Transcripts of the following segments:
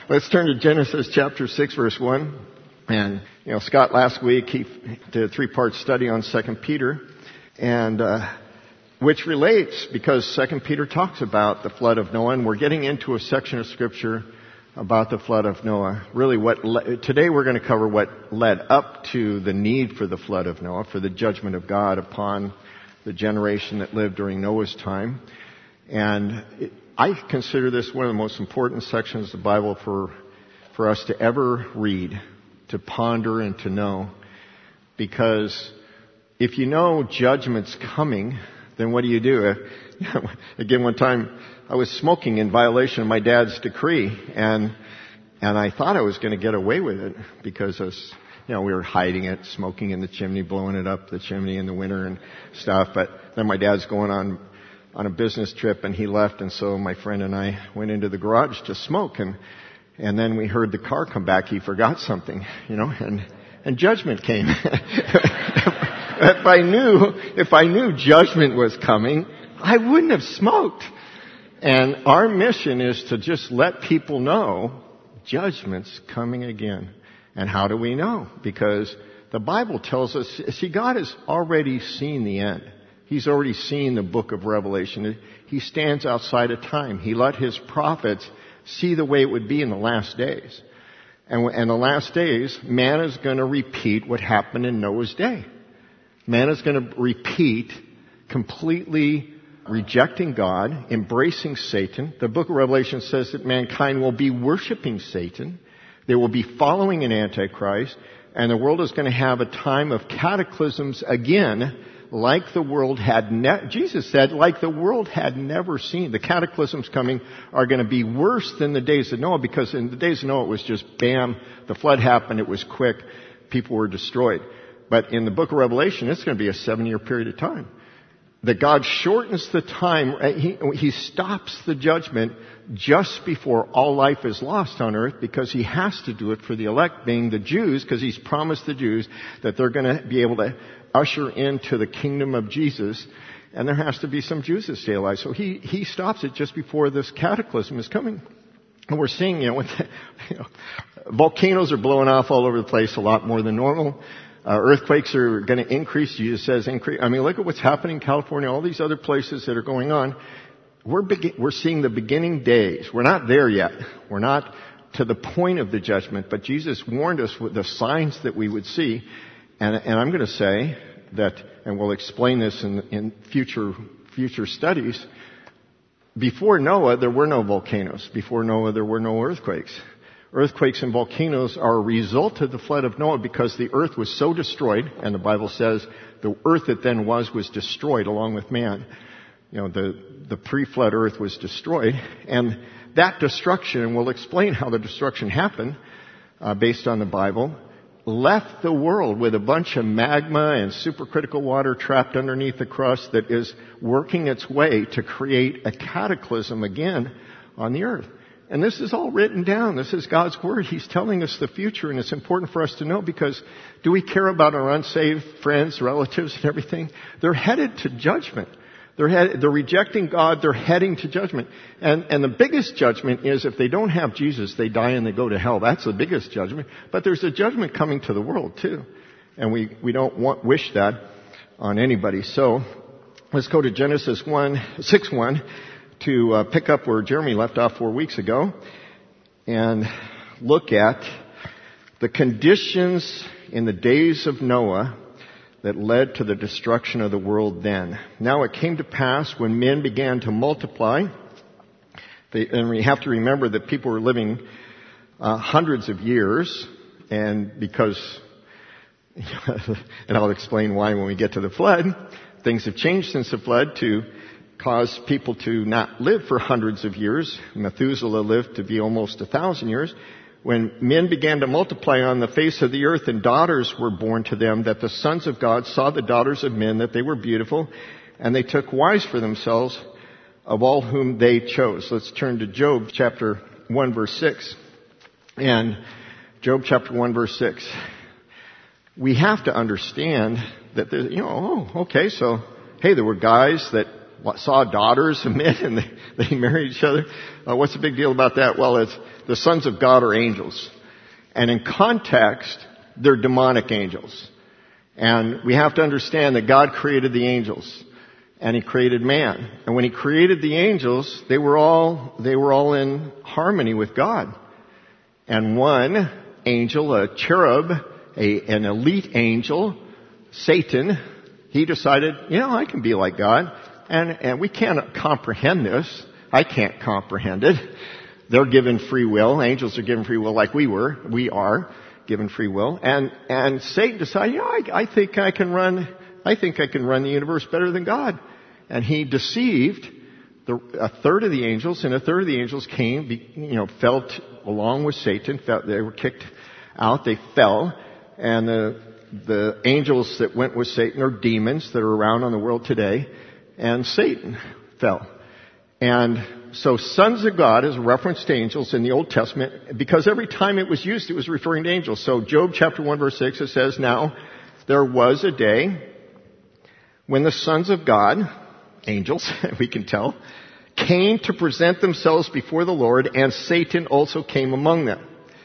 Let's turn to Genesis chapter 6, verse 1. And, Scott last week, he did a 3-part study on 2 Peter, and which relates because 2 Peter talks about the flood of Noah, and we're getting into a section of Scripture about the flood of Noah. Really, today we're going to cover what led up to the need for the flood of Noah, for the judgment of God upon the generation that lived during Noah's time. And I consider this one of the most important sections of the Bible for us to ever read, to ponder and to know. Because if you know judgment's coming, then what do? Again, one time I was smoking in violation of my dad's decree, and I thought I was going to get away with it because we were hiding it, smoking in the chimney, blowing it up the chimney in the winter and stuff. But then my dad's going on a business trip, and he left, and so my friend and I went into the garage to smoke, and then we heard the car come back. He forgot something, and judgment came. If I knew judgment was coming, I wouldn't have smoked. And our mission is to just let people know judgment's coming again. And how do we know? Because the Bible tells us, God has already seen the end. He's already seen the book of Revelation. He stands outside of time. He let His prophets see the way it would be in the last days. And in the last days, man is going to repeat what happened in Noah's day. Man is going to repeat completely rejecting God, embracing Satan. The book of Revelation says that mankind will be worshiping Satan. They will be following an Antichrist. And the world is going to have a time of cataclysms again, like the world had Jesus said, like the world had never seen. The cataclysms coming are going to be worse than the days of Noah, because in the days of Noah it was just bam, the flood happened, it was quick, people were destroyed. But in the book of Revelation, it's going to be a 7-year period of time. That God shortens the time, He stops the judgment just before all life is lost on earth, because He has to do it for the elect, being the Jews, because He's promised the Jews that they're going to be able to usher into the kingdom of Jesus, and there has to be some Jews that stay alive. So He stops it just before this cataclysm is coming. And we're seeing, volcanoes are blowing off all over the place a lot more than normal. Earthquakes are going to increase. Jesus says increase. I mean, look at what's happening in California, all these other places that are going on. We're seeing the beginning days. We're not there yet. We're not to the point of the judgment, but Jesus warned us with the signs that we would see. And I'm going to say that, and we'll explain this in future studies, before Noah, there were no volcanoes. Before Noah, there were no earthquakes. Earthquakes and volcanoes are a result of the flood of Noah, because the earth was so destroyed, and the Bible says the earth that then was destroyed along with man. The pre-flood earth was destroyed, and that destruction, and we'll explain how the destruction happened, based on the Bible, left the world with a bunch of magma and supercritical water trapped underneath the crust that is working its way to create a cataclysm again on the earth. And this is all written down. This is God's Word. He's telling us the future, and it's important for us to know, because do we care about our unsaved friends, relatives, and everything? They're headed to judgment. They're rejecting God. They're heading to judgment. And the biggest judgment is if they don't have Jesus, they die and they go to hell. That's the biggest judgment. But there's a judgment coming to the world too. And we don't wish that on anybody. So let's go to Genesis 6:1 to pick up where Jeremy left off 4 weeks ago, and look at the conditions in the days of Noah that led to the destruction of the world then. Now it came to pass when men began to multiply, and we have to remember that people were living hundreds of years, and because, and I'll explain why when we get to the flood, things have changed since the flood to cause people to not live for hundreds of years. Methuselah lived to be almost 1,000 years. When men began to multiply on the face of the earth, and daughters were born to them, that the sons of God saw the daughters of men, that they were beautiful, and they took wives for themselves of all whom they chose. Let's turn to Job chapter 1 verse 6. And Job chapter 1 verse 6. We have to understand that, so, hey, there were guys that saw daughters emit and they married each other. What's the big deal about that? Well, it's the sons of God are angels. And in context, they're demonic angels. And we have to understand that God created the angels. And He created man. And when He created the angels, they were all in harmony with God. And one angel, a cherub, an elite angel, Satan, he decided, I can be like God. And we can't comprehend this. I can't comprehend it. They're given free will. Angels are given free will like we are given free will. And Satan decided, I think I can run the universe better than God. And he deceived a third of the angels, and a third of the angels fell along with Satan. They were kicked out. They fell. And the angels that went with Satan are demons that are around on the world today. And Satan fell. And so sons of God is a reference to angels in the Old Testament, because every time it was used, it was referring to angels. So Job chapter 1 verse 6, it says, "Now there was a day when the sons of God," angels, we can tell, "came to present themselves before the Lord, and Satan also came among them."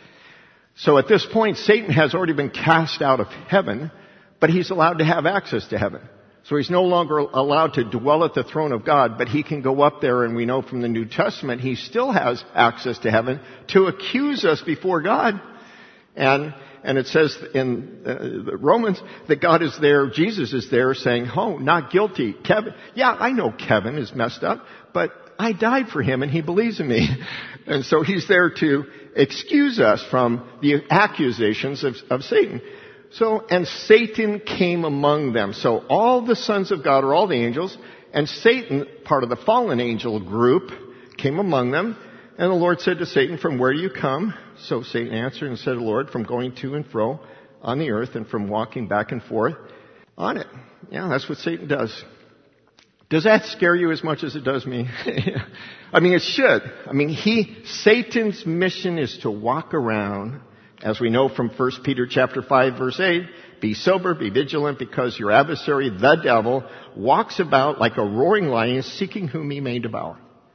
So at this point, Satan has already been cast out of heaven, but he's allowed to have access to heaven. So he's no longer allowed to dwell at the throne of God, but he can go up there, and we know from the New Testament he still has access to heaven to accuse us before God. And it says in Romans that God is there, Jesus is there saying, "Oh, not guilty. Kevin, yeah, I know Kevin is messed up, but I died for him and he believes in me." And so he's there to excuse us from the accusations of Satan. So, and Satan came among them. So all the sons of God are all the angels, and Satan, part of the fallen angel group, came among them. And the Lord said to Satan, "From where do you come?" So Satan answered and said to the Lord, "From going to and fro on the earth and from walking back and forth on it." Yeah, that's what Satan does. Does that scare you as much as it does me? I mean, it should. I mean, Satan's mission is to walk around, as we know from 1 Peter chapter 5 verse 8, "Be sober, be vigilant, because your adversary, the devil, walks about like a roaring lion, seeking whom he may devour."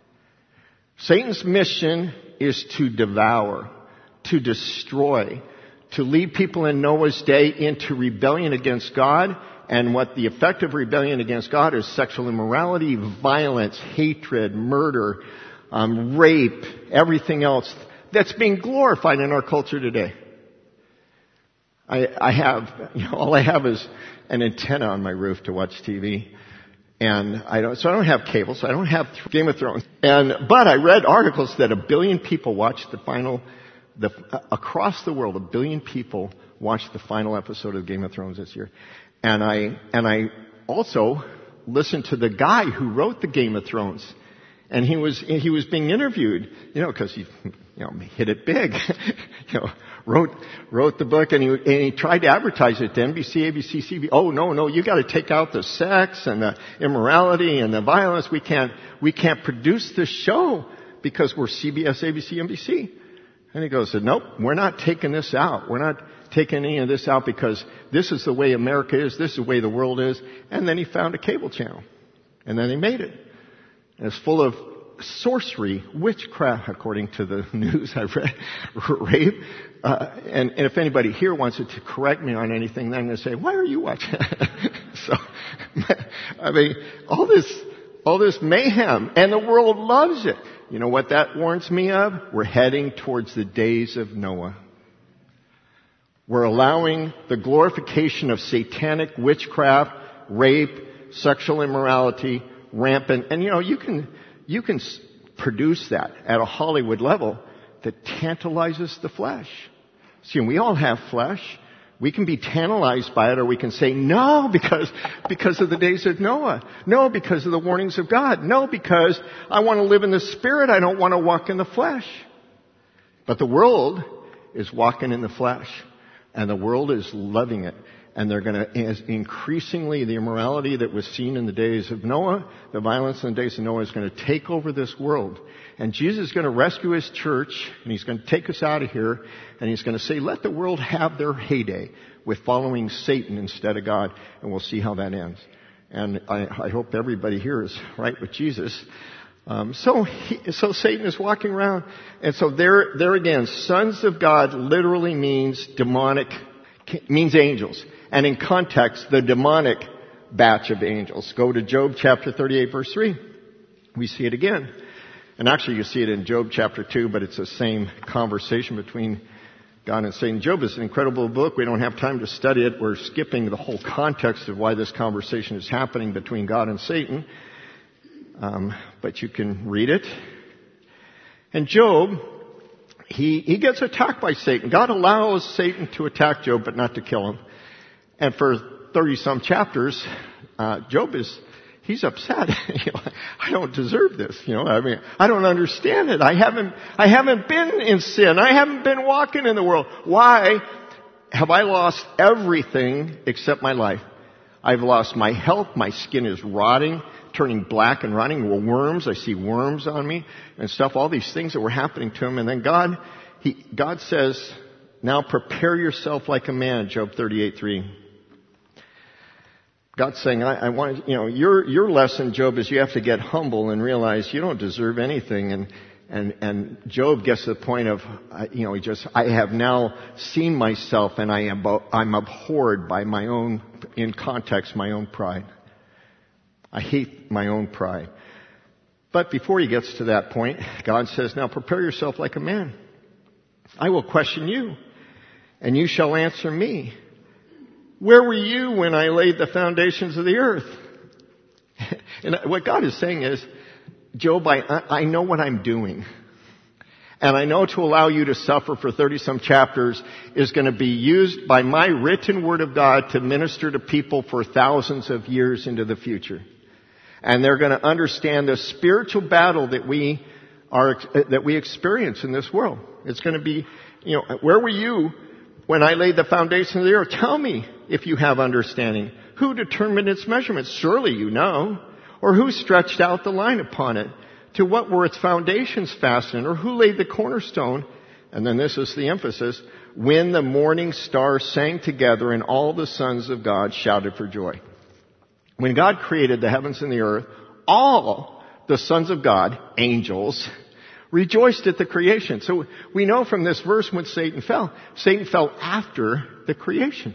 Satan's mission is to devour, to destroy, to lead people in Noah's day into rebellion against God. And what the effect of rebellion against God is: sexual immorality, violence, hatred, murder, rape, everything else that's being glorified in our culture today. I have, all I have is an antenna on my roof to watch TV. And I don't have cable, so I don't have Game of Thrones. But I read articles that 1 billion people watched across the world, 1 billion people watched the final episode of Game of Thrones this year. And I also listened to the guy who wrote the Game of Thrones. And he was being interviewed, because he, hit it big, wrote the book, and he tried to advertise it to NBC, ABC, CBS. "Oh, no, you gotta take out the sex and the immorality and the violence. We can't produce this show because we're CBS, ABC, NBC." And he goes, "Nope, we're not taking this out. We're not taking any of this out because this is the way America is. This is the way the world is." And then he found a cable channel. And then he made it. And it's full of sorcery, witchcraft, according to the news I've read, rape. And if anybody here wants to correct me on anything, then I'm going to say, "Why are you watching?" So, I mean, all this mayhem, and the world loves it. You know what that warns me of? We're heading towards the days of Noah. We're allowing the glorification of satanic witchcraft, rape, sexual immorality, rampant. And you can produce that at a Hollywood level that tantalizes the flesh. See, we all have flesh. We can be tantalized by it, or we can say, "No, because of the days of Noah. No, because of the warnings of God. No, because I want to live in the Spirit. I don't want to walk in the flesh." But the world is walking in the flesh, and the world is loving it. And they're going to, increasingly, the immorality that was seen in the days of Noah, the violence in the days of Noah, is going to take over this world. And Jesus is going to rescue His church, and He's going to take us out of here, and He's going to say, "Let the world have their heyday with following Satan instead of God," and we'll see how that ends. And I hope everybody here is right with Jesus. So Satan is walking around. And so there again, sons of God literally means demonic, means angels. And in context, the demonic batch of angels. Go to Job chapter 38 verse 3. We see it again. And actually you see it in Job chapter 2, but it's the same conversation between God and Satan. Job is an incredible book. We don't have time to study it. We're skipping the whole context of why this conversation is happening between God and Satan. But you can read it. And Job, he gets attacked by Satan. God allows Satan to attack Job, but not to kill him. And for 30-some chapters, Job he's upset. I don't deserve this. I don't understand it. I haven't been in sin. I haven't been walking in the world. Why have I lost everything except my life? I've lost my health. My skin is rotting, turning black and rotting. Worms. I see worms on me and stuff. All these things that were happening to him. And then God says, now prepare yourself like a man, Job 38:3. God's saying, I want, your lesson, Job, is you have to get humble and realize you don't deserve anything. And Job gets to the point of, I have now seen myself and I'm abhorred by my own, in context, my own pride. I hate my own pride. But before he gets to that point, God says, now prepare yourself like a man. I will question you and you shall answer me. Where were you when I laid the foundations of the earth? And what God is saying is, Job, I know what I'm doing. And I know to allow you to suffer for 30-some chapters is going to be used by my written word of God to minister to people for thousands of years into the future. And they're going to understand the spiritual battle that we experience in this world. It's going to be, where were you when I laid the foundation of the earth? Tell me if you have understanding. Who determined its measurements? Surely you know. Or who stretched out the line upon it? To what were its foundations fastened? Or who laid the cornerstone? And then this is the emphasis. When the morning stars sang together and all the sons of God shouted for joy. When God created the heavens and the earth, all the sons of God, angels, rejoiced at the creation. So we know from this verse when Satan fell after the creation.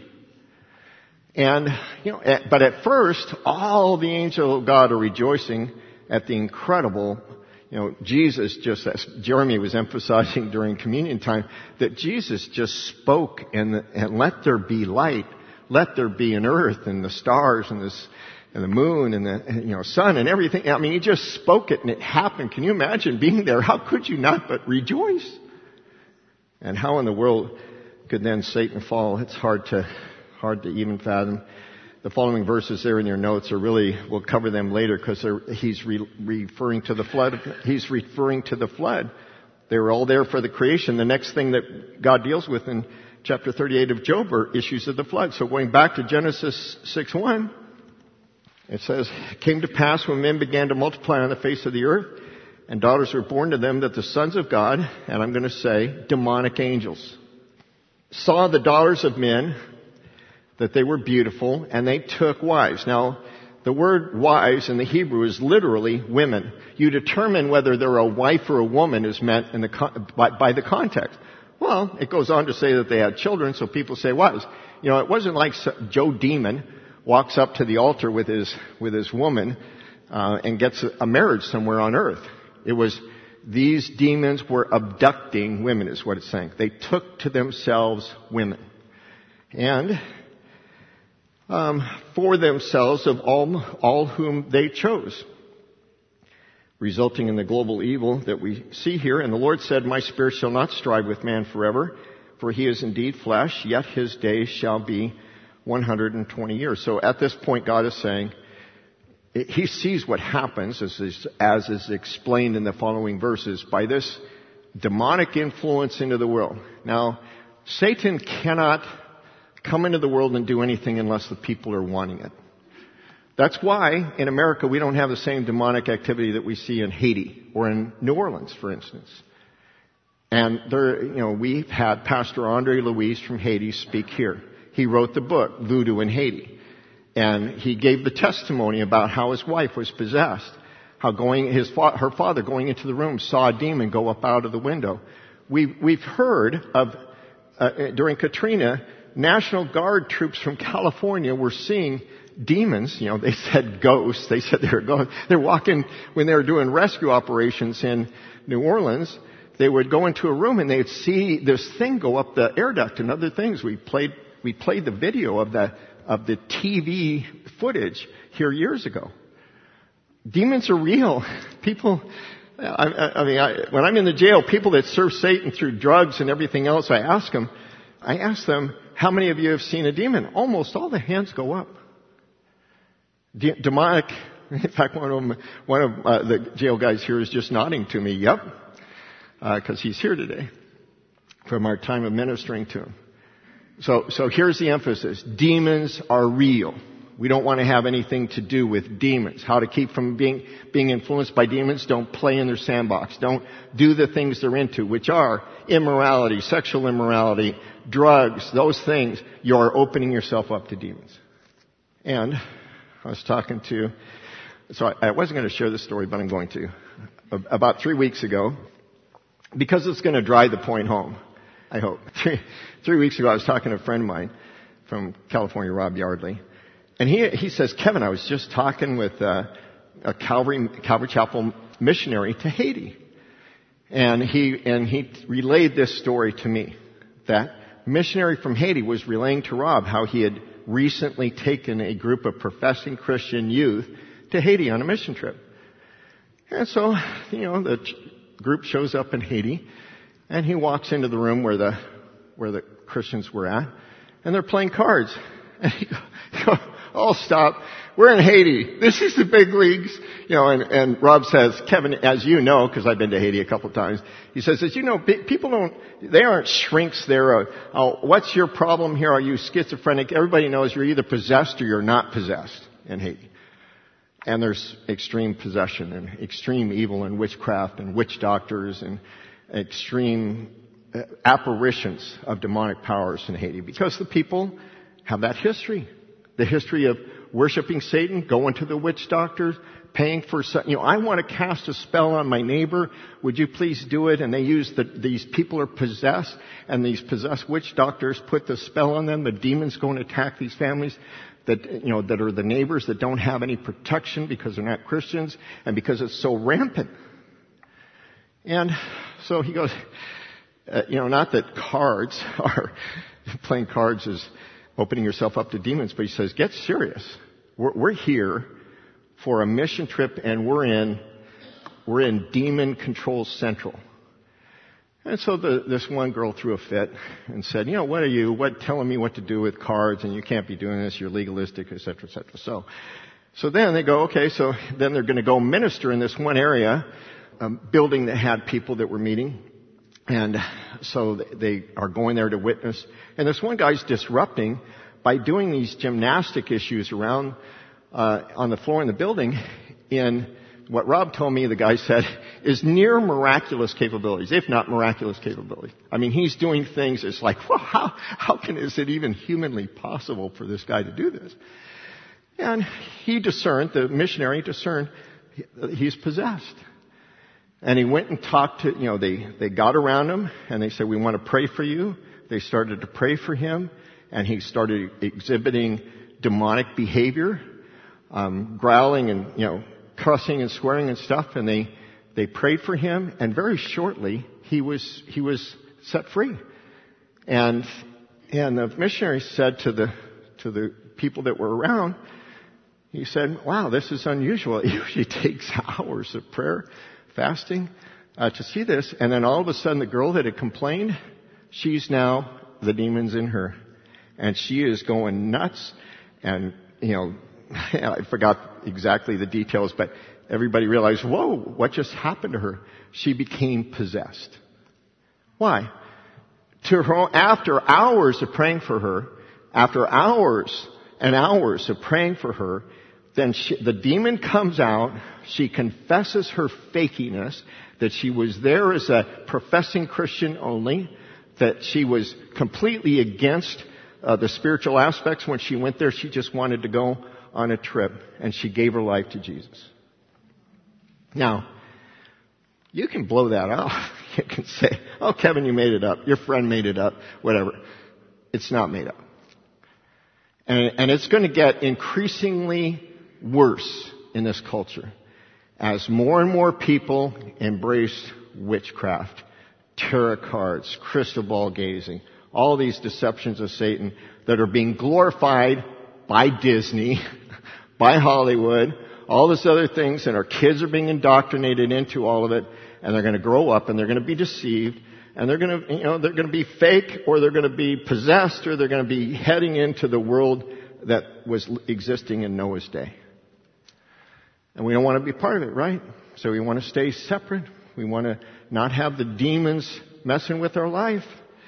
And, but at first, all the angels of God are rejoicing at the incredible, Jesus, just as Jeremy was emphasizing during communion time, that Jesus just spoke and let there be light, let there be an earth and the stars and the moon and the sun and everything. I mean, he just spoke it and it happened. Can you imagine being there? How could you not but rejoice? And how in the world could then Satan fall? It's hard to even fathom. The following verses there in your notes are really, we'll cover them later because he's referring to the flood. He's referring to the flood. They were all there for the creation. The next thing that God deals with in chapter 38 of Job are issues of the flood. So going back to Genesis 6:1, it says, it came to pass when men began to multiply on the face of the earth and daughters were born to them that the sons of God, and I'm going to say demonic angels, saw the daughters of men, that they were beautiful, and they took wives. Now, the word wives in the Hebrew is literally women. You determine whether they're a wife or a woman is meant by the context. Well, it goes on to say that they had children, so people say wives. It wasn't like Joe Demon walks up to the altar with his woman and gets a marriage somewhere on earth. It was these demons were abducting women, is what it's saying. They took to themselves women. And for themselves of all whom they chose, resulting in the global evil that we see here. And the Lord said, my spirit shall not strive with man forever, for he is indeed flesh, yet his days shall be 120 years. So at this point, God is saying, he sees what happens, as is explained in the following verses, by this demonic influence into the world. Now, Satan cannot come into the world and do anything unless the people are wanting it. That's why in America we don't have the same demonic activity that we see in Haiti or in New Orleans, for instance. And we've had Pastor Andre Luis from Haiti speak here. He wrote the book, Voodoo in Haiti. And he gave the testimony about how his wife was possessed, how her father going into the room saw a demon go up out of the window. We've heard of, during Katrina, National Guard troops from California were seeing demons. They said ghosts. They said they're walking, when they were doing rescue operations in New Orleans, they would go into a room and they'd see this thing go up the air duct and other things. We played the video of the TV footage here years ago. Demons are real. People, when I'm in the jail, people that serve Satan through drugs and everything else, I ask them, how many of you have seen a demon? Almost all the hands go up. Demonic. In fact, one of the jail guys here is just nodding to me. Yep, because he's here today from our time of ministering to him. So here's the emphasis: demons are real. We don't want to have anything to do with demons. How to keep from being influenced by demons? Don't play in their sandbox. Don't do the things they're into, which are immorality, sexual immorality, drugs, those things. You're opening yourself up to demons. And I was talking to, so I wasn't going to share this story, but I'm going to. About 3 weeks ago, because it's going to drive the point home, I hope. 3 weeks ago, I was talking to a friend of mine from California, Rob Yardley. And he says, Kevin, I was just talking with a Calvary Chapel missionary to Haiti. And he relayed this story to me. That missionary from Haiti was relaying to Rob how he had recently taken a group of professing Christian youth to Haiti on a mission trip. And so, the group shows up in Haiti, and he walks into the room where the Christians were at, and they're playing cards. And he goes, oh, stop. We're in Haiti. This is the big leagues. And Rob says, Kevin, as you know, because I've been to Haiti a couple of times, he says, as you know, people they aren't shrinks there. What's your problem here? Are you schizophrenic? Everybody knows you're either possessed or you're not possessed in Haiti. And there's extreme possession and extreme evil and witchcraft and witch doctors and extreme apparitions of demonic powers in Haiti because the people have that history. The history of worshiping Satan, going to the witch doctors, paying for something. I want to cast a spell on my neighbor. Would you please do it? And they use these people are possessed, and these possessed witch doctors put the spell on them. The demons go and attack these families that are the neighbors that don't have any protection because they're not Christians and because it's so rampant. And so he goes, not that playing cards is opening yourself up to demons, but he says, get serious. We're here for a mission trip, and we're in Demon Control Central. And so this one girl threw a fit and said, what telling me what to do with cards, and you can't be doing this, you're legalistic, et cetera, et cetera. So then they go, okay, so then they're going to go minister in this one area, building that had people that were meeting. And so they are going there to witness. And this one guy's disrupting by doing these gymnastic issues around on the floor in the building in what Rob told me, the guy said, is near miraculous capabilities, if not miraculous capabilities. I mean, he's doing things, it's like, well, how is it even humanly possible for this guy to do this? And the missionary discerned he's possessed. And he went and talked to, they got around him and they said, we want to pray for you. They started to pray for him, and he started exhibiting demonic behavior, growling and, cussing and swearing and stuff. And they prayed for him, and very shortly he was set free. And the missionary said to the people that were around, he said, wow, this is unusual. It usually takes hours of prayer, fasting, to see this. And then all of a sudden the girl that had complained, she's now the demons in her. And she is going nuts. And, I forgot exactly the details, but everybody realized, whoa, what just happened to her? She became possessed. Why? After hours of praying for her, after hours and hours of praying for her, then the demon comes out. She confesses her fakiness, that she was there as a professing Christian only, that she was completely against the spiritual aspects. When she went there, she just wanted to go on a trip, and she gave her life to Jesus. Now, you can blow that off. You can say, oh, Kevin, you made it up. Your friend made it up. Whatever. It's not made up. And it's going to get increasingly worse in this culture as more and more people embrace witchcraft, tarot cards, crystal ball gazing, all these deceptions of Satan that are being glorified by Disney, by Hollywood, all these other things, and our kids are being indoctrinated into all of it, and they're going to grow up and they're going to be deceived, and they're going to, they're going to be fake, or they're going to be possessed, or they're going to be heading into the world that was existing in Noah's day. And we don't want to be part of it, right? So we want to stay separate. We want to not have the demons messing with our life.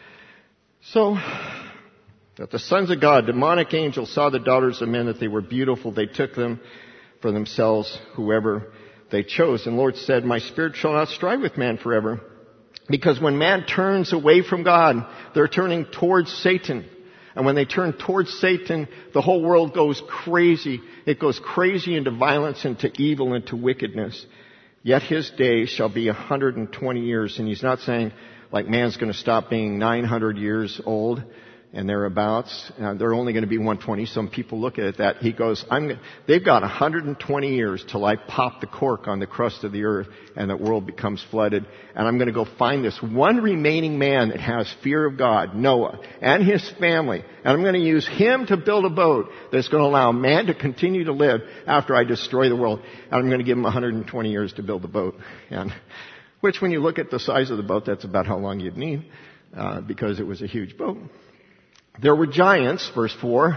So, that the sons of God, demonic angels, saw the daughters of men, that they were beautiful. They took them for themselves, whoever they chose. And the Lord said, my spirit shall not strive with man forever. Because when man turns away from God, they're turning towards Satan. And when they turn towards Satan, the whole world goes crazy. It goes crazy into violence, into evil, into wickedness. Yet his days shall be 120 years. And he's not saying like man's going to stop being 900 years old and thereabouts. They're only going to be 120. Some people look at it that. He goes, they've got 120 years till I pop the cork on the crust of the earth and the world becomes flooded. And I'm going to go find this one remaining man that has fear of God, Noah, and his family. And I'm going to use him to build a boat that's going to allow man to continue to live after I destroy the world. And I'm going to give him 120 years to build the boat. And which, when you look at the size of the boat, that's about how long you'd need, because it was a huge boat. There were giants, verse 4.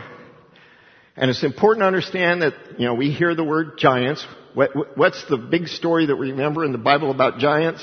And it's important to understand that, we hear the word giants. What's the big story that we remember in the Bible about giants?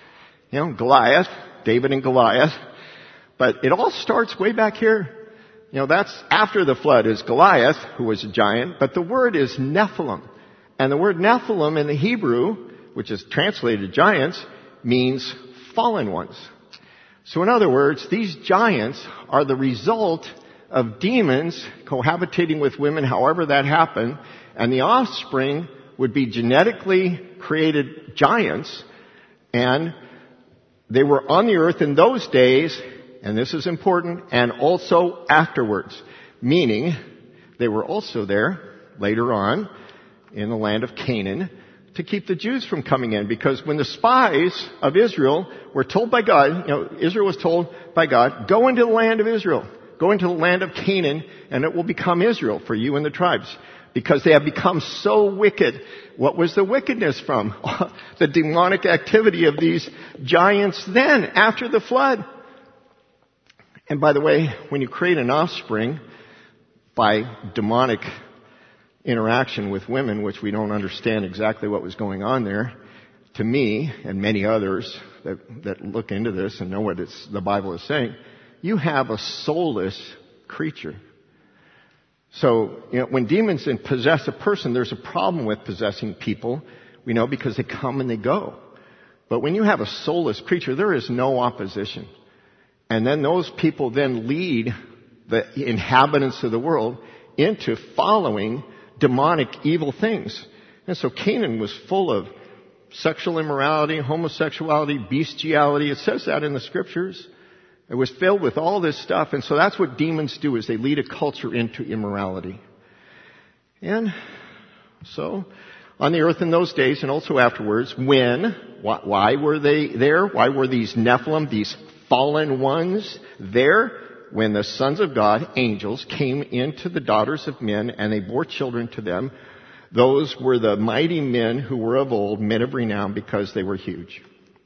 Goliath, David and Goliath. But it all starts way back here. That's after the flood is Goliath, who was a giant. But the word is Nephilim. And the word Nephilim in the Hebrew, which is translated giants, means fallen ones. So in other words, these giants are the result of demons cohabitating with women, however that happened, and the offspring would be genetically created giants, and they were on the earth in those days, and this is important, and also afterwards, meaning they were also there later on in the land of Canaan to keep the Jews from coming in. Because when the spies of Israel were told by God, Israel was told by God, go into the land of Israel, go into the land of Canaan, and it will become Israel for you and the tribes. Because they have become so wicked. What was the wickedness from? The demonic activity of these giants then, after the flood. And by the way, when you create an offspring by demonic interaction with women, which we don't understand exactly what was going on there, to me and many others that look into this and know what the Bible is saying, you have a soulless creature. So, when demons possess a person, there's a problem with possessing people, we know, because they come and they go. But when you have a soulless creature, there is no opposition. And then those people then lead the inhabitants of the world into following demonic evil things. And so Canaan was full of sexual immorality, homosexuality, bestiality. It says that in the scriptures. It was filled with all this stuff. And so that's what demons do, is they lead a culture into immorality. And so on the earth in those days and also afterwards, why were they there? Why were these Nephilim, these fallen ones there? When the sons of God, angels, came into the daughters of men and they bore children to them, those were the mighty men who were of old, men of renown, because they were huge.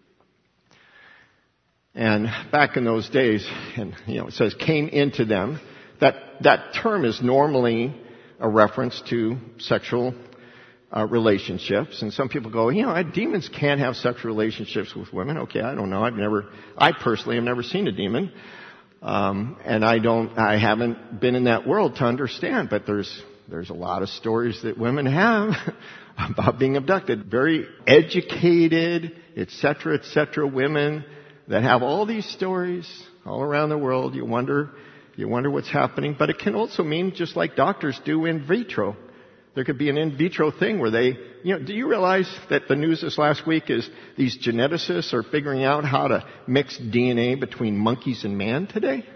And back in those days, and it says came into them. That term is normally a reference to sexual relationships. And some people go, demons can't have sexual relationships with women. Okay, I don't know. I personally have never seen a demon. And I haven't been in that world to understand, but there's a lot of stories that women have about being abducted. Very educated, et cetera, women that have all these stories all around the world. You wonder You wonder what's happening. But it can also mean, just like doctors do in vitro, there could be an in vitro thing where they, do you realize that the news this last week is these geneticists are figuring out how to mix DNA between monkeys and man today?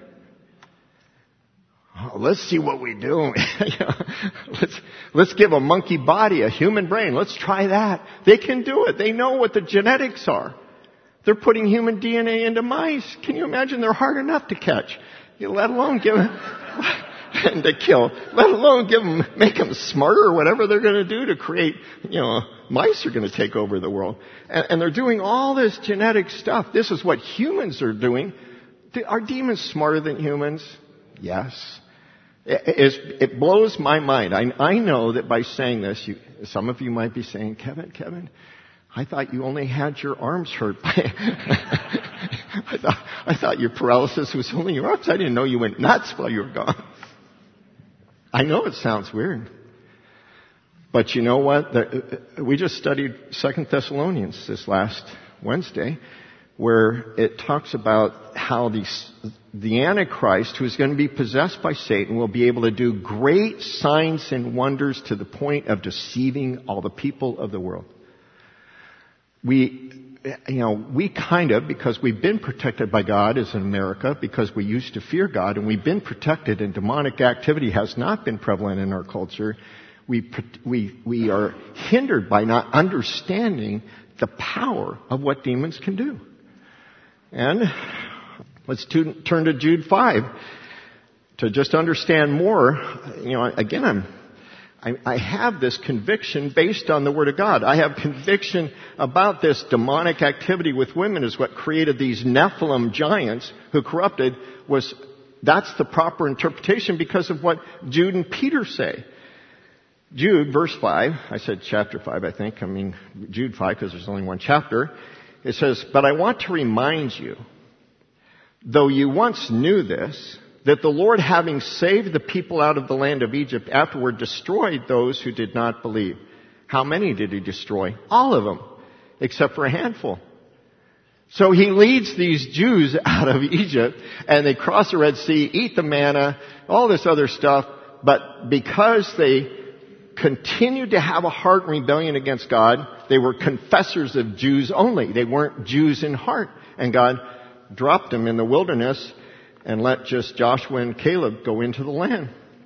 Oh, let's see what we do. Let's give a monkey body a human brain. Let's try that. They can do it. They know what the genetics are. They're putting human DNA into mice. Can you imagine? They're hard enough to catch. Let alone give them and to kill. Let alone make them smarter or whatever they're going to do to create. Mice are going to take over the world, and they're doing all this genetic stuff. This is what humans are doing. Are demons smarter than humans? Yes. It blows my mind. I know that by saying this, some of you might be saying, Kevin, I thought you only had your arms hurt. I thought your paralysis was only your arms. I didn't know you went nuts while you were gone. I know it sounds weird. But you know what? We just studied 2 Thessalonians this last Wednesday, where it talks about how the Antichrist, who is going to be possessed by Satan, will be able to do great signs and wonders to the point of deceiving all the people of the world. We kind of, because we've been protected by God as in America, because we used to fear God, and we've been protected, and demonic activity has not been prevalent in our culture, we are hindered by not understanding the power of what demons can do. And let's turn to Jude 5 to just understand more. Again, I have this conviction based on the Word of God. I have conviction about this demonic activity with women is what created these Nephilim giants who corrupted. That's the proper interpretation because of what Jude and Peter say. Jude, verse 5, I said chapter 5, I think. Jude 5 because there's only one chapter. It says, "But I want to remind you, though you once knew this, that the Lord, having saved the people out of the land of Egypt, afterward destroyed those who did not believe." How many did he destroy? All of them, except for a handful. So he leads these Jews out of Egypt, and they cross the Red Sea, eat the manna, all this other stuff, but because they continued to have a heart rebellion against God, they were confessors of Jews only. They weren't Jews in heart. And God dropped them in the wilderness and let just Joshua and Caleb go into the land.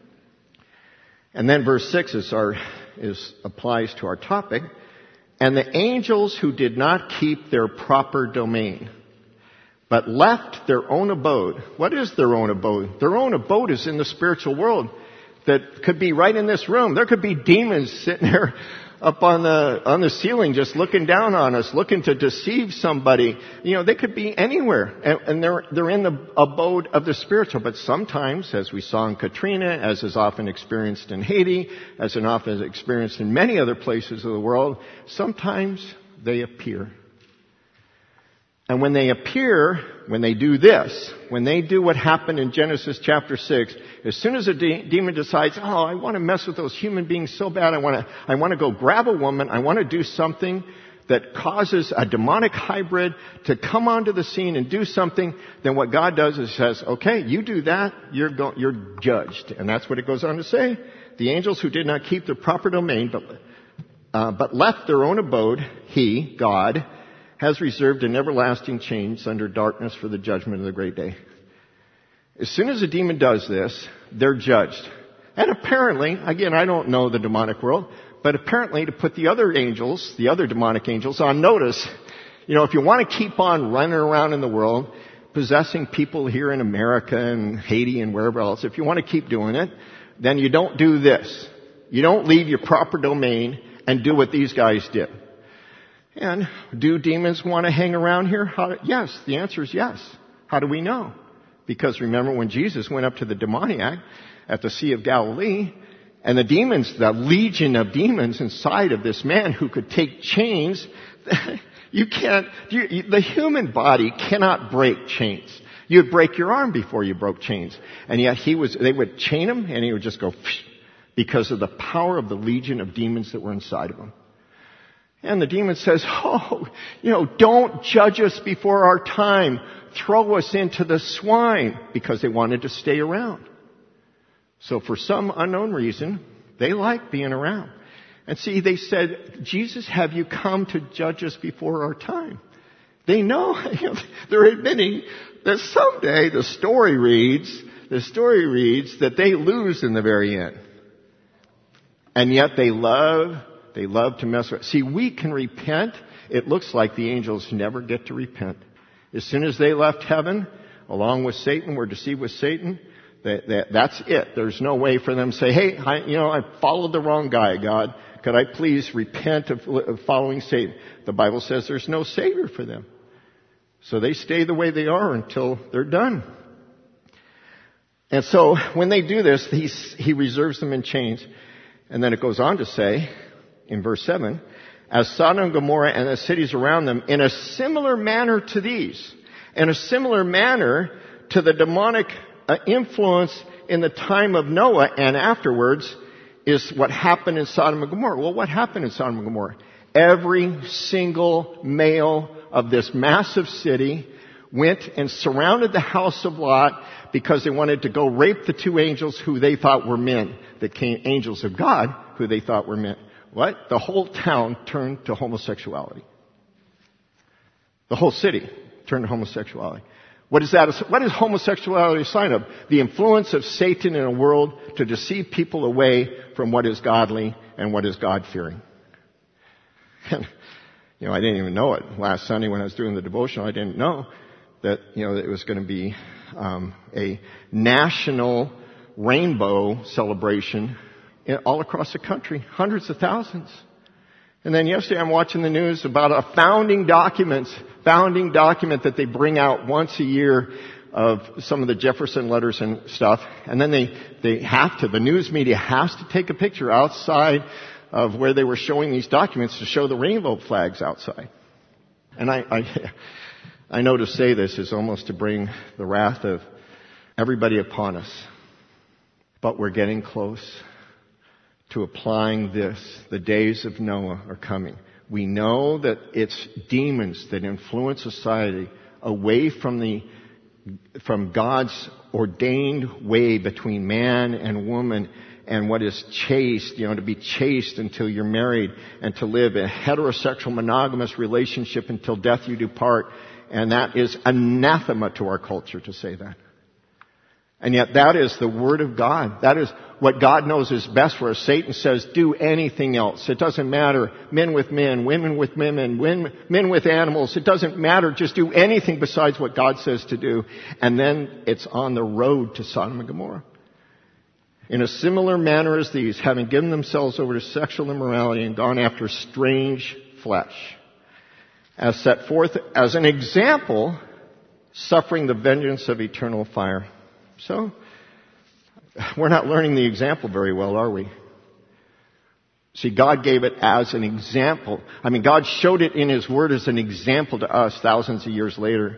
And then verse 6 applies to our topic. "And the angels who did not keep their proper domain, but left their own abode." What is their own abode? Their own abode is in the spiritual world. That could be right in this room. There could be demons sitting there up on the ceiling just looking down on us, looking to deceive somebody. They could be anywhere. And they're in the abode of the spiritual. But sometimes, as we saw in Katrina, as is often experienced in Haiti, as is often experienced in many other places of the world, sometimes they appear. And when they appear, when they do this, when they do what happened in Genesis chapter 6, as soon as a demon decides, I want to mess with those human beings so bad, I want to go grab a woman, I want to do something that causes a demonic hybrid to come onto the scene and do something, then what God does is says, okay, you do that, you're judged. And that's what it goes on to say. The angels who did not keep their proper domain, but left their own abode, he, God, has reserved an everlasting chains under darkness for the judgment of the great day. As soon as a demon does this, they're judged. And apparently, again, I don't know the demonic world, but apparently to put the other angels, the other demonic angels, on notice, if you want to keep on running around in the world, possessing people here in America and Haiti and wherever else, if you want to keep doing it, then you don't do this. You don't leave your proper domain and do what these guys did. And do demons want to hang around here? Yes, the answer is yes. How do we know? Because remember when Jesus went up to the demoniac at the Sea of Galilee, and the demons, the legion of demons inside of this man who could take chains, the human body cannot break chains. You'd break your arm before you broke chains. And yet they would chain him and he would just go because of the power of the legion of demons that were inside of him. And the demon says, don't judge us before our time. Throw us into the swine, because they wanted to stay around. So for some unknown reason, they like being around. And see, they said, Jesus, have you come to judge us before our time? They know, they're admitting that someday the story reads that they lose in the very end. And yet they love to mess with. See, we can repent. It looks like the angels never get to repent. As soon as they left heaven, along with Satan, were deceived with Satan, that's it. There's no way for them to say, hey, I followed the wrong guy, God. Could I please repent of following Satan? The Bible says there's no Savior for them. So they stay the way they are until they're done. And so when they do this, he reserves them in chains. And then it goes on to say, in verse 7, as Sodom and Gomorrah and the cities around them, in a similar manner to these, in a similar manner to the demonic influence in the time of Noah and afterwards, is what happened in Sodom and Gomorrah. Well, what happened in Sodom and Gomorrah? Every single male of this massive city went and surrounded the house of Lot because they wanted to go rape the two angels who they thought were men, angels of God who they thought were men. What? The whole town turned to homosexuality. The whole city turned to homosexuality. What is that? What is homosexuality a sign of? The influence of Satan in a world to deceive people away from what is godly and what is God-fearing. And, I didn't even know it. Last Sunday when I was doing the devotional, I didn't know that, it was going to be a national rainbow celebration all across the country. Hundreds of thousands. And then yesterday I'm watching the news about a founding document that they bring out once a year of some of the Jefferson letters and stuff. And then the news media has to take a picture outside of where they were showing these documents to show the rainbow flags outside. And I know to say this is almost to bring the wrath of everybody upon us. But we're getting close to applying this. The days of Noah are coming. We know that it's demons that influence society away from God's ordained way between man and woman and what is chaste, to be chaste until you're married and to live a heterosexual monogamous relationship until death you do part. And that is anathema to our culture to say that. And yet that is the Word of God. That is what God knows is best for us. Satan says, do anything else. It doesn't matter. Men with men, women with women, men with animals. It doesn't matter. Just do anything besides what God says to do. And then it's on the road to Sodom and Gomorrah. In a similar manner as these, having given themselves over to sexual immorality and gone after strange flesh, as set forth as an example, suffering the vengeance of eternal fire. So, we're not learning the example very well, are we? See, God gave it as an example. God showed it in His Word as an example to us thousands of years later.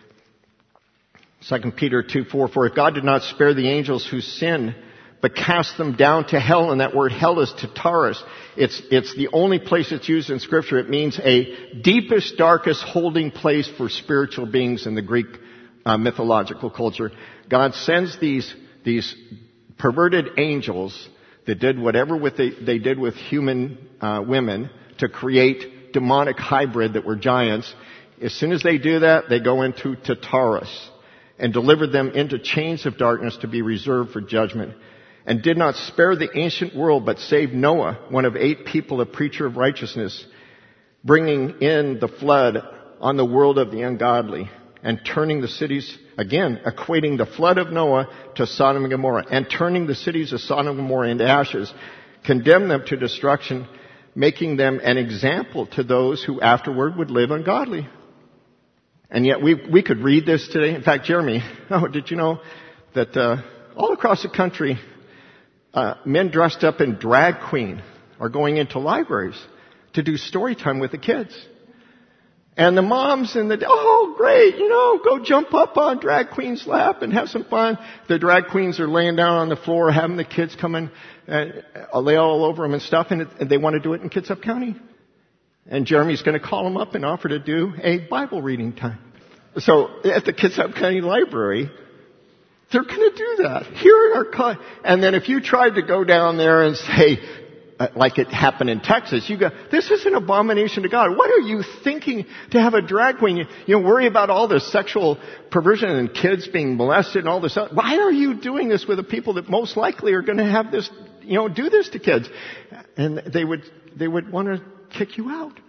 2 Peter 2:4, for if God did not spare the angels who sinned, but cast them down to hell, and that word hell is Tartarus. It's the only place it's used in Scripture. It means a deepest, darkest holding place for spiritual beings in the Greek mythological culture. God sends these perverted angels that did whatever they did with human women to create demonic hybrid that were giants. As soon as they do that, they go into Tartarus and delivered them into chains of darkness to be reserved for judgment. And did not spare the ancient world, but saved Noah, one of 8 people, a preacher of righteousness, bringing in the flood on the world of the ungodly, and turning the cities, again, equating the flood of Noah to Sodom and Gomorrah, and turning the cities of Sodom and Gomorrah into ashes, condemned them to destruction, making them an example to those who afterward would live ungodly. And yet we could read this today. In fact, Jeremy, did you know that all across the country, men dressed up in drag queen are going into libraries to do story time with the kids. And the moms and great, go jump up on drag queen's lap and have some fun. The drag queens are laying down on the floor, having the kids come in, lay all over them and stuff, and they want to do it in Kitsap County. And Jeremy's going to call them up and offer to do a Bible reading time. So at the Kitsap County Library, they're going to do that here in our and then if you tried to go down there and say, like it happened in Texas, you go, this is an abomination to God. What are you thinking to have a drag queen? You worry about all the sexual perversion and kids being molested and all this stuff. Why are you doing this with the people that most likely are going to have this, do this to kids? And they would want to kick you out.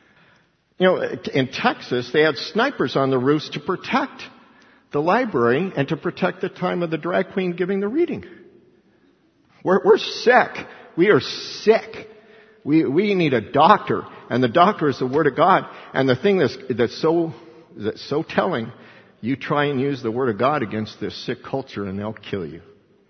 In Texas, they had snipers on the roofs to protect the library and to protect the time of the drag queen giving the reading. We're sick. We are sick. We need a doctor, and the doctor is the Word of God. And the thing that's so telling, you try and use the Word of God against this sick culture, and they'll kill you.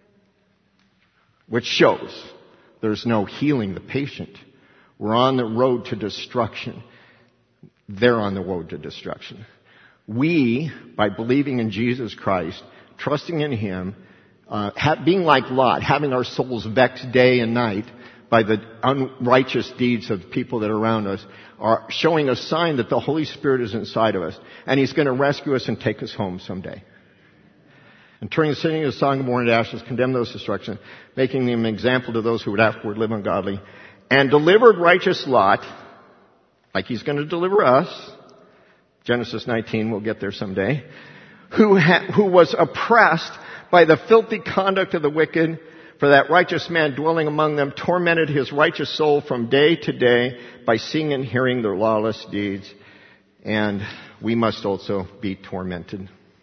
Which shows there's no healing the patient. We're on the road to destruction. They're on the road to destruction. We, by believing in Jesus Christ, trusting in Him, being like Lot, having our souls vexed day and night by the unrighteous deeds of people that are around us, are showing a sign that the Holy Spirit is inside of us. And He's going to rescue us and take us home someday. And turning the singing of the song of mourning to ashes, condemn those destruction, making them an example to those who would afterward live ungodly, and delivered righteous Lot, like He's going to deliver us, Genesis 19, we'll get there someday, who was oppressed by the filthy conduct of the wicked, for that righteous man dwelling among them tormented his righteous soul from day to day by seeing and hearing their lawless deeds. And we must also be tormented.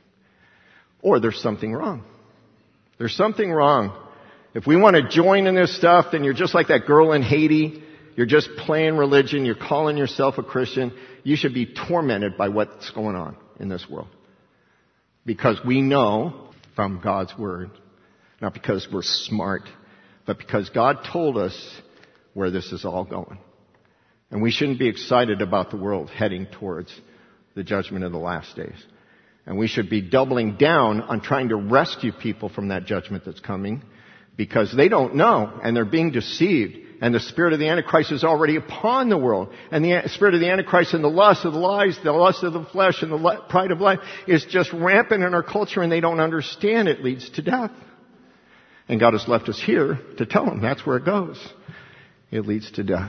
Or there's something wrong. There's something wrong. If we want to join in this stuff, then you're just like that girl in Haiti. You're just playing religion. You're calling yourself a Christian. You should be tormented by what's going on in this world. Because we know from God's Word, not because we're smart, but because God told us where this is all going. And we shouldn't be excited about the world heading towards the judgment of the last days. And we should be doubling down on trying to rescue people from that judgment that's coming, because they don't know and they're being deceived. And the spirit of the Antichrist is already upon the world. And the spirit of the Antichrist and the lust of the lies, the lust of the flesh and the pride of life is just rampant in our culture, and they don't understand it leads to death. And God has left us here to tell them that's where it goes. It leads to death.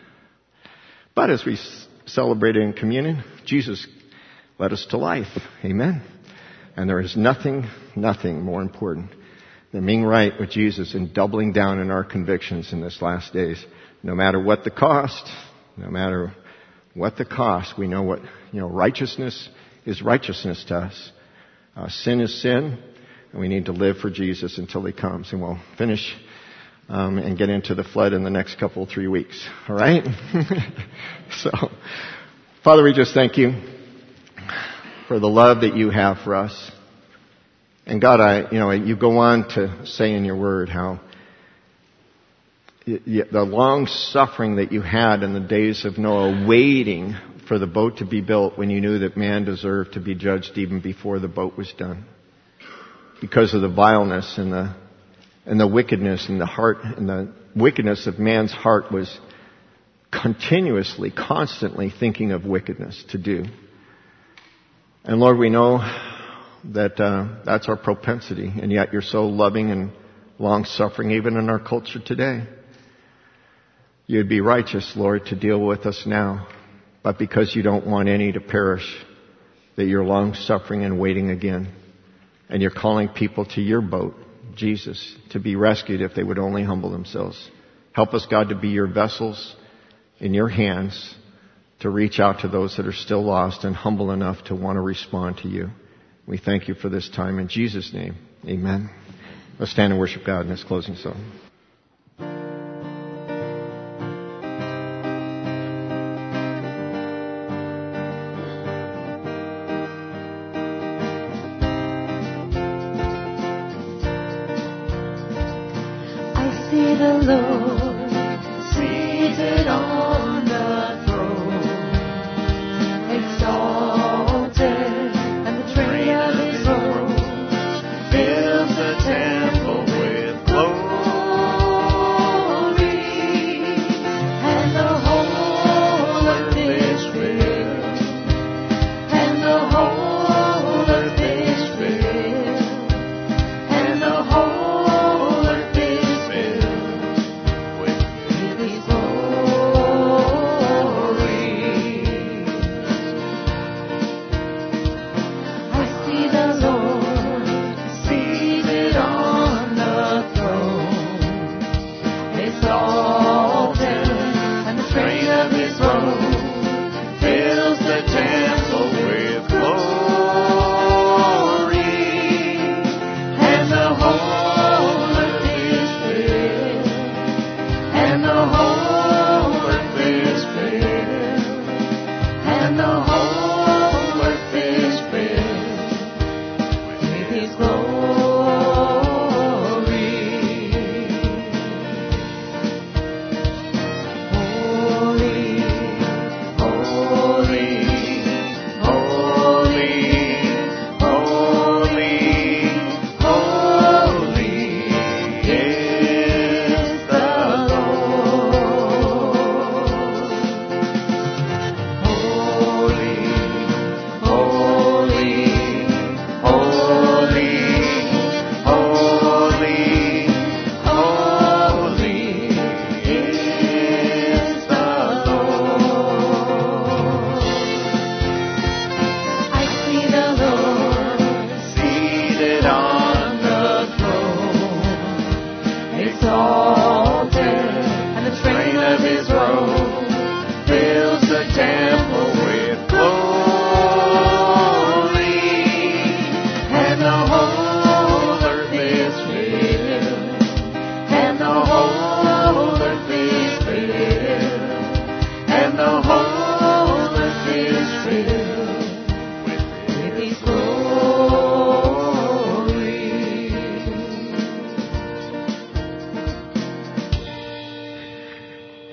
But as we celebrated in communion, Jesus led us to life. Amen. And there is nothing more important than being right with Jesus and doubling down in our convictions in this last days. No matter what the cost, we know what, righteousness is righteousness to us. Sin is sin, and we need to live for Jesus until He comes. And we'll finish and get into the flood in the next 3 weeks. All right? So, Father, we just thank You for the love that You have for us. And God, You go on to say in Your Word how the long suffering that You had in the days of Noah, waiting for the boat to be built when You knew that man deserved to be judged even before the boat was done, because of the vileness and the wickedness and the wickedness of man's heart was constantly thinking of wickedness to do. And Lord, we know that that's our propensity, and yet You're so loving and long-suffering even in our culture today. You'd be righteous, Lord, to deal with us now, but because You don't want any to perish, that You're long-suffering and waiting again. And You're calling people to Your boat, Jesus, to be rescued if they would only humble themselves. Help us, God, to be Your vessels in Your hands to reach out to those that are still lost and humble enough to want to respond to You. We thank You for this time. In Jesus' name, amen. Let's stand and worship God in this closing song. I see the Lord seated on the throne, exalted. Temple with glory, and the whole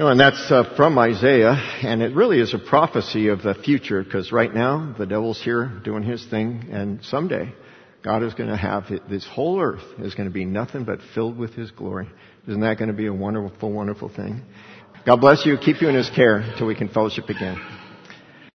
Oh, and that's from Isaiah, and it really is a prophecy of the future, because right now the devil's here doing his thing, and someday God is going to have this whole earth is going to be nothing but filled with His glory. Isn't that going to be a wonderful, wonderful thing? God bless you. Keep you in His care until we can fellowship again.